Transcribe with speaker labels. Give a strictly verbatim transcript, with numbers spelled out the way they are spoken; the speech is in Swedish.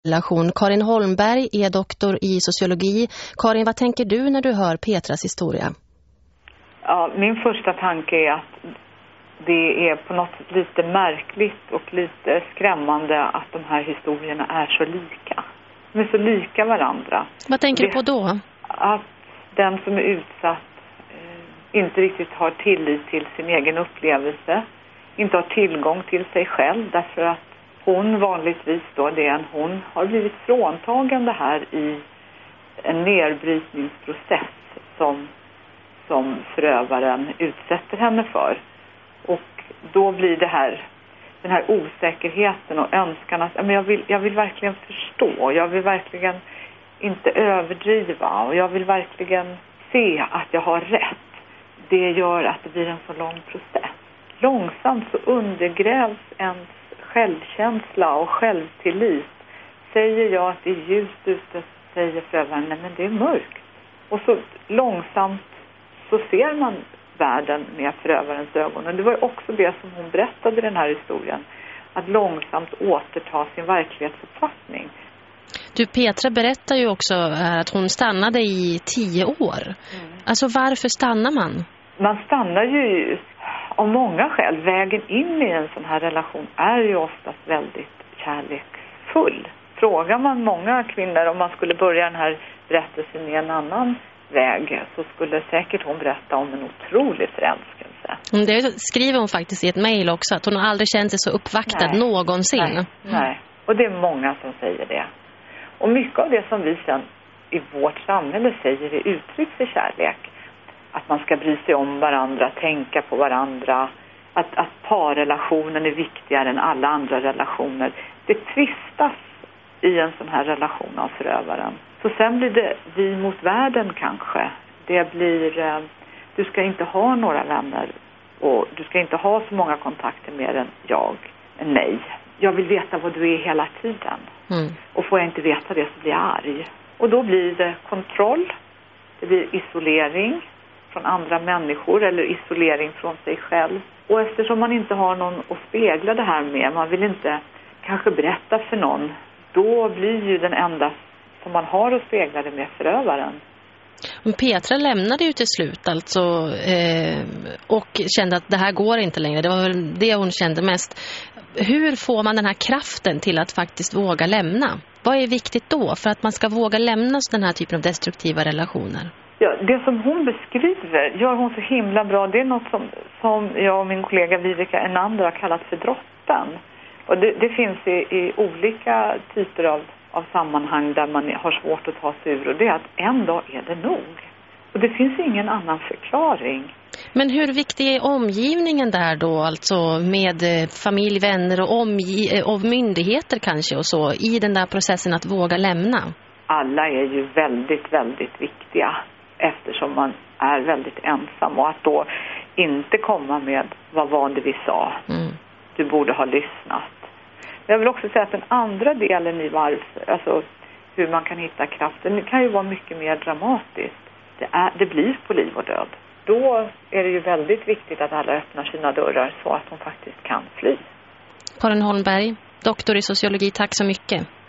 Speaker 1: Relation. Karin Holmberg är doktor i sociologi. Karin, vad tänker du när du hör Petras historia?
Speaker 2: Ja, min första tanke är att det är på något sätt lite märkligt och lite skrämmande att de här historierna är så lika. De är så lika varandra.
Speaker 1: Vad tänker
Speaker 2: det,
Speaker 1: du på då?
Speaker 2: Att den som är utsatt eh, inte riktigt har tillit till sin egen upplevelse. Inte har tillgång till sig själv därför att hon vanligtvis då, det är en hon, har blivit fråntagen det här i en nedbrytningsprocess som, som förövaren utsätter henne för. Och då blir det här, den här osäkerheten och önskan att men jag, vill, jag vill verkligen förstå, jag vill verkligen inte överdriva och jag vill verkligen se att jag har rätt. Det gör att det blir en så lång process. Långsamt så undergrävs ens självkänsla och självtillit. Säger jag att det är ljust ute, säger förövaren, nej men det är mörkt. Och så långsamt så ser man världen med förövarens ögon. Och det var också det som hon berättade i den här historien. Att långsamt återta sin verklighetsuppfattning.
Speaker 1: Du, Petra berättar ju också att hon stannade i tio år. Mm. Alltså varför stannar man?
Speaker 2: Man stannar ju av många skäl. Vägen in i en sån här relation är ju oftast väldigt kärleksfull. Frågar man många kvinnor om man skulle börja den här berättelsen i en annan väg så skulle säkert hon berätta om en otrolig förälskelse.
Speaker 1: Det skriver hon faktiskt i ett mejl också, att hon har aldrig känt sig så uppvaktad nej, någonsin.
Speaker 2: Nej, nej, och det är många som säger det. Och mycket av det som vi sen i vårt samhälle säger är uttryck för kärlek. Att man ska bry sig om varandra, tänka på varandra. Att, att parrelationen är viktigare än alla andra relationer. Det tvistas i en sån här relation av förövaren. Så sen blir det vi mot världen kanske. Det blir, eh, du ska inte ha några vänner. Och du ska inte ha så många kontakter mer än jag, än mig. Jag vill veta vad du är hela tiden. Mm. Och får jag inte veta det så blir jag arg. Och då blir det kontroll. Det blir isolering från andra människor eller isolering från sig själv. Och eftersom man inte har någon att spegla det här med, man vill inte kanske berätta för någon, då blir ju den enda som man har att spegla det med förövaren.
Speaker 1: Men Petra lämnade ju till slut alltså eh, och kände att det här går inte längre. Det var väl det hon kände mest. Hur får man den här kraften till att faktiskt våga lämna? Vad är viktigt då för att man ska våga lämna den här typen av destruktiva relationer?
Speaker 2: Ja, det som hon beskriver gör hon så himla bra. Det är något som, som jag och min kollega Viveka Enander har kallat för droppen. Och det, det finns i, i olika typer av, av sammanhang där man har svårt att ta sig ur. Och det är att en dag är det nog. Och det finns ingen annan förklaring.
Speaker 1: Men hur viktig är omgivningen där då? Alltså med familj, vänner och, omg- och myndigheter kanske och så i den där processen att våga lämna?
Speaker 2: Alla är ju väldigt, väldigt viktiga. Eftersom man är väldigt ensam och att då inte komma med vad var det vi sa. Mm. Du borde ha lyssnat. Jag vill också säga att den andra delen i varför, alltså hur man kan hitta kraften, det kan ju vara mycket mer dramatiskt. Det, är, det blir på liv och död. Då är det ju väldigt viktigt att alla öppnar sina dörrar så att de faktiskt kan fly.
Speaker 1: Karin Holmberg, doktor i sociologi, tack så mycket.